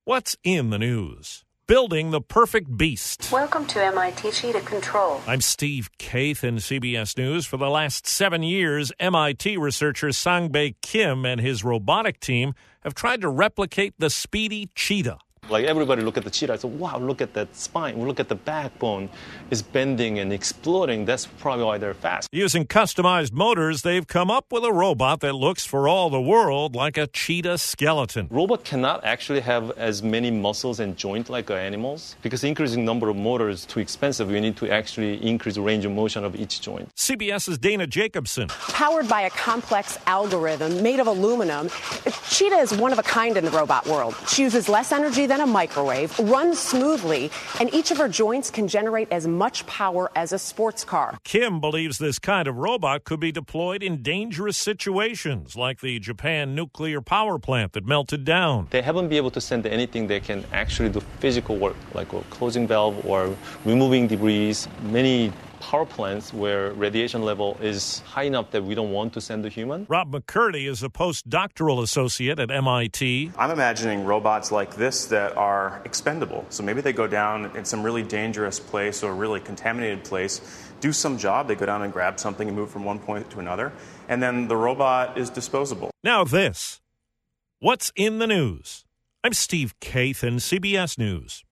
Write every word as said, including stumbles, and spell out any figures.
What's in the news? Building the perfect beast. Welcome to M I T Cheetah Control. I'm Steve Kaith in C B S News. For the last seven years, M I T researcher Sang-Bae Kim and his robotic team have tried to replicate the speedy cheetah. Like everybody look at the cheetah, so wow, look at that spine, look at the backbone is bending and exploding. That's probably why they're fast. Using customized motors, they've come up with a robot that looks for all the world like a cheetah skeleton. Robot cannot actually have as many muscles and joints like animals because increasing number of motors is too expensive. We need to actually increase the range of motion of each joint. CBS's Dana Jacobson. Powered by a complex algorithm made of aluminum, Cheetah is one of a kind in the robot world. She uses less energy than a microwave, runs smoothly, and each of her joints can generate as much power as a sports car. Kim believes this kind of robot could be deployed in dangerous situations, like the Japan nuclear power plant that melted down. They haven't been able to send anything that can actually do physical work, like a closing valve or removing debris. Many power plants where radiation level is high enough that we don't want to send a human. Rob McCurdy is a postdoctoral associate at M I T. I'm imagining robots like this that are expendable. So maybe they go down in some really dangerous place or really contaminated place, do some job, they go down and grab something and move from one point to another, and then the robot is disposable. Now this. What's in the news? I'm Steve Kaith in C B S News.